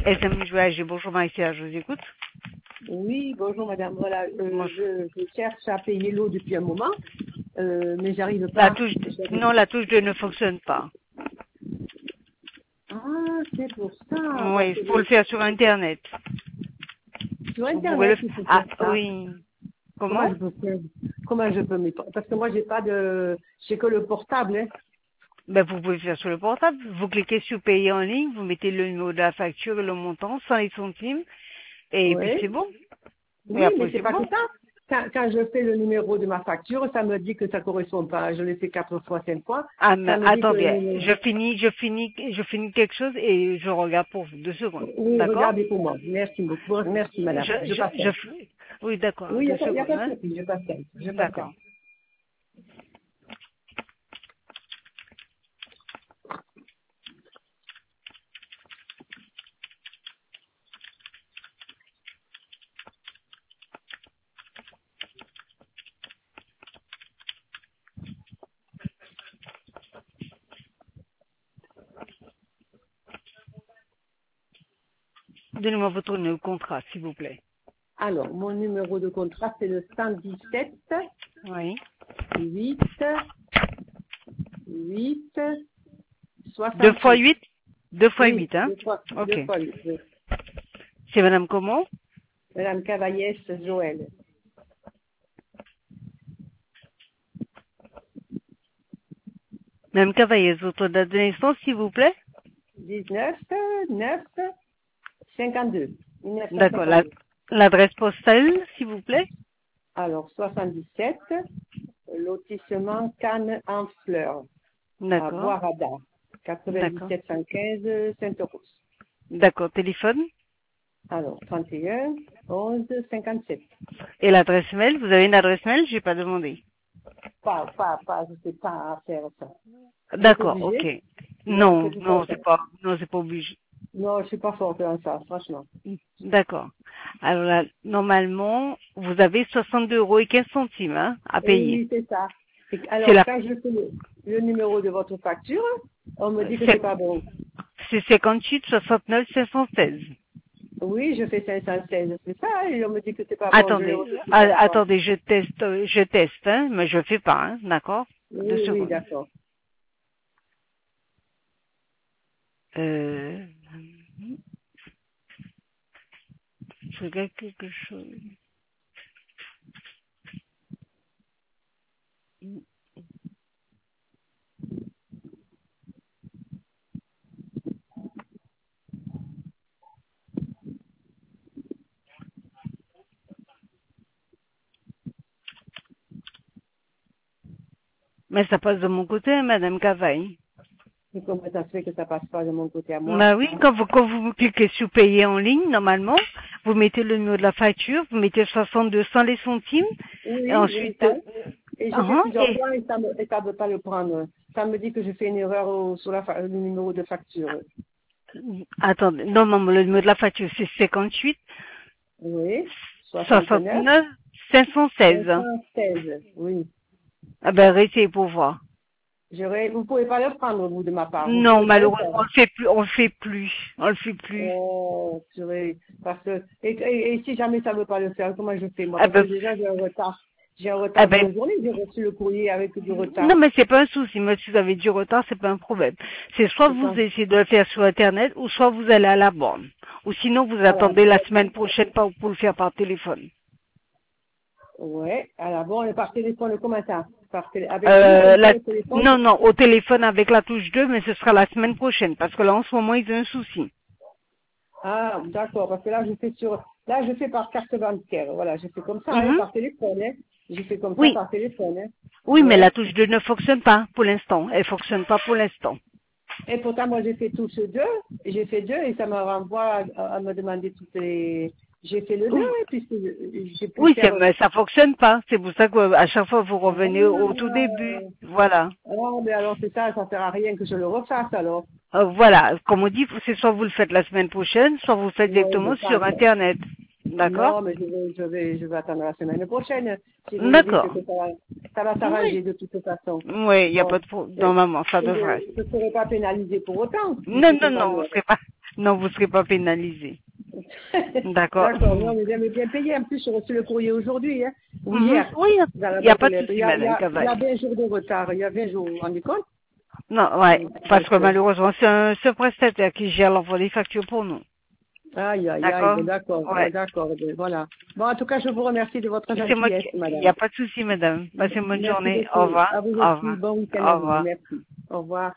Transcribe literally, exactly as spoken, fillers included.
S M J A G, bonjour Maïsia, je vous écoute. Oui, bonjour madame. Voilà, euh, Bonjour. je, je cherche à payer l'eau depuis un moment, euh, mais j'arrive La pas. touche de... J'arrive- Non, la touche deux ne fonctionne pas. Ah, c'est pour ça. Oui, Parce il que faut le faire sur Internet. je- sur Vous pouvez le Internet, il faut Ah, faire ça. oui. Comment Comment je peux faire Comment je peux m'y- Parce que moi, j'ai pas de, j'ai que le portable. Hein. Ben, vous pouvez le faire sur le portable. Vous cliquez sur payer en ligne, vous mettez le numéro de la facture et le montant, sans les centimes, et puis Oui. c'est bon. Et Oui, mais après, c'est c'est pas que bon. ça. Quand, quand je fais le numéro de ma facture, ça me dit que ça correspond pas. Je l'ai fait quatre fois, cinq fois. Ah, mais Ça me dit que le attendez, numéro. je finis, je finis, je finis quelque chose et je regarde pour vous. Deux secondes. Oui, D'accord? regardez pour moi. Merci beaucoup. Merci Je, madame. Je je, patiente. je, oui, d'accord, Oui, il n'y deux a, pas- y a secondes, pas de hein. souci. Je patiente. Je patiente. D'accord. Donnez-moi votre numéro de contrat, s'il vous plaît. Alors, mon numéro de contrat, c'est le cent dix-sept Oui. huit huit Deux fois soixante-huit. huit? Deux fois Oui, huit, hein? deux fois, Ok. deux fois huit. Oui. C'est madame comment? Madame Cavaillès Joël. Madame Cavaillez, votre date de naissance, s'il vous plaît? dix-neuf neuf cinquante-deux. D'accord. La- mille neuf cent cinquante-deux. L'adresse postale, s'il vous plaît? Alors, soixante-dix-sept, lotissement Cannes en Fleurs, à D'accord. Boisrada, D'accord. quatre-vingt-dix-sept cent quinze Sainte-Rose. D'accord. Téléphone? Alors, trente et un onze cinquante-sept. Et l'adresse mail? Vous avez une adresse mail? J'ai pas demandé. Pas, pas, pas, je sais pas à faire ça. Vous êtes D'accord. Ok. obligé? Non, c'est Non, tout non, ça. c'est pas, non, c'est pas obligé. Non, je suis pas forte dans ça, franchement. D'accord. Alors là, normalement, vous avez soixante-deux euros et quinze centimes, hein, à Oui, payer. oui, c'est ça. Et C'est alors, la, quand je fais le, le numéro de votre facture, on me dit que c'est c'est pas bon. c'est cinquante-huit soixante-neuf cinq cent seize. Oui, je fais cinq cent seize, c'est ça, et on me dit que c'est pas bon, je l'ai Attendez, reçu plusieurs a- fois. attendez, je teste, euh, je teste, hein, mais je fais pas, hein, d'accord? Deux Oui, oui, secondes. d'accord. Euh, je regarde quelque chose. Mais ça passe de mon côté, hein, Madame Cavaille. Et comment ça se fait que ça passe pas de mon côté à moi? Bah oui, quand vous, quand vous cliquez sur payer en ligne, normalement, vous mettez le numéro de la facture, vous mettez soixante-deux sans les centimes, et Oui, je ensuite, ça. euh, Et je fais hein, plusieurs et, fois et ça ne et ça veut pas le prendre. Ça me dit que je fais une erreur au- sur la, fa- le numéro de facture. attendez, normalement, le numéro de la facture, c'est cinquante-huit Oui, soixante-neuf soixante-neuf cinq cent seize. cinq cent seize. Oui. Ah ben, réessayez pour voir. J'aurais, vous pouvez pas le prendre, vous, de ma part. Vous Non, pouvez pas le faire. malheureusement, on le fait plus, on le fait plus, on le fait plus. Oh, j'aurais, parce que, et, et, et si jamais ça veut pas le faire, comment je fais, moi? Ah Parce que ben, déjà, j'ai un retard. J'ai un ah retard ben, d'une journée, j'ai reçu le courrier avec du non, retard. mais c'est pas un souci, mais si vous avez du retard, c'est pas un problème. C'est soit C'est vous ça. essayez de le faire sur Internet, ou soit vous allez à la borne. Ou sinon, vous Voilà. attendez la semaine prochaine pour pour le faire par téléphone. Ouais. Alors bon, on est par téléphone, comment ça? Par télé, avec vous, Euh, comme ça, la- au téléphone? non, non, au téléphone avec la touche deux, mais ce sera la semaine prochaine, parce que là, en ce moment, ils ont un souci. Ah, d'accord, parce que là, je fais sur, là, je fais par carte bancaire. Voilà, je fais comme ça, hein, Mhm. par téléphone, hein. Je fais comme ça Oui, par téléphone, hein. oui, mais la Ouais. touche deux ne fonctionne pas pour l'instant. Elle fonctionne pas pour l'instant. Et pourtant, moi, j'ai fait tous ces deux, et j'ai fait deux, et ça me renvoie à, à me demander toutes les, j'ai fait le deux, Oui, hein, puisque je- j'ai pu oui, c'est- faire, mais ça fonctionne pas. C'est pour ça qu'à chaque fois, vous revenez au tout début. ah, Voilà. ah, mais alors c'est ça, ça sert à rien que je le refasse, alors. Euh, voilà, comme on dit, c'est soit vous le faites la semaine prochaine, soit vous le faites Ouais, je directement sur pense. Internet. D'accord? Non, mais je vais, je vais, je vais attendre la semaine prochaine, si vous me dites D'accord. que ça va, ça va Oui. s'arranger de toute façon. Oui, il n'y a Bon. pas de problème. Et Normalement, ça je devrait. ne serai pas pénalisé pour autant, si Non, c'est non, une non, vous manière. ne serez pas, Non, vous ne serez pas pénalisé. D'accord. D'accord, non, mais j'aime bien payer. En plus, j'ai reçu le courrier aujourd'hui, hein, ou Mhm. hier. Oui, dans la il n'y a boîte pas aux de lettres. souci, Il y a, il y madame a, il y Cavall. a vingt jours de retard. Il y a vingt jours, vous vous rendez compte? Non, ouais, parce que Donc, euh, malheureusement, c'est un, c'est un prestataire qui gère l'envoi des factures pour nous. aïe, aïe, aïe, D'accord? bon, d'accord, Ouais. bon, d'accord, bon, voilà. Bon, en tout cas, je vous remercie de votre C'est moi gentillesse, qui... Il n'y madame. a pas de souci, madame. Passez une bonne Merci journée. Au beaucoup. revoir. À vous Au aussi. revoir. Bon week-end Au à vous. revoir. Merci. Au revoir.